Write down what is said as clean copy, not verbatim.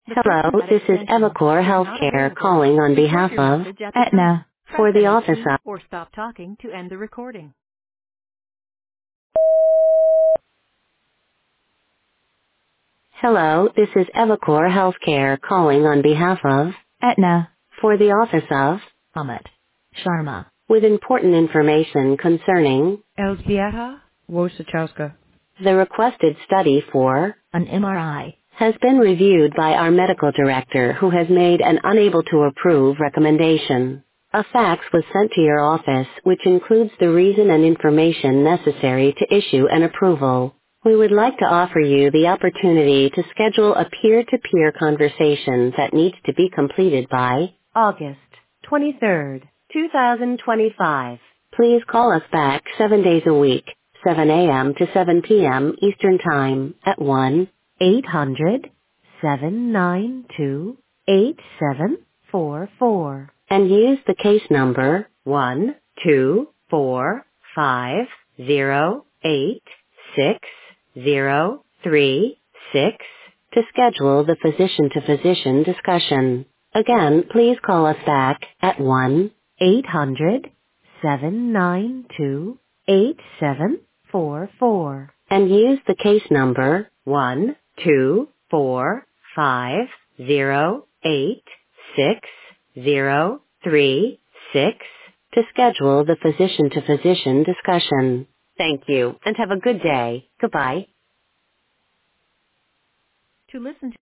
The Hello, person at this is extension Evacor is not Healthcare available. calling on behalf Record your of message at the tone. Aetna Press for the any office key of. or stop talking to end the recording. Hello, this is Evacor Healthcare calling on behalf of Aetna for the office of Amit Sharma with important information concerning Elzbieta Wojciechowska. the requested study for an MRI has been reviewed by our medical director who has made an unable to approve recommendation. A fax was sent to your office which includes the reason and information necessary to issue an approval. We would like to offer you the opportunity to schedule a peer-to-peer conversation that needs to be completed by August 23rd, 2025. Please call us back 7 days a week, 7 a.m. to 7 p.m. Eastern Time at 1-800-792-8744 and use the case number 12450860336 to schedule the physician-to-physician discussion. Again, please call us back at 1-800-792-8744 and use the case number 12450860336 to schedule the physician-to-physician discussion. Thank you and have a good day. Goodbye. To listen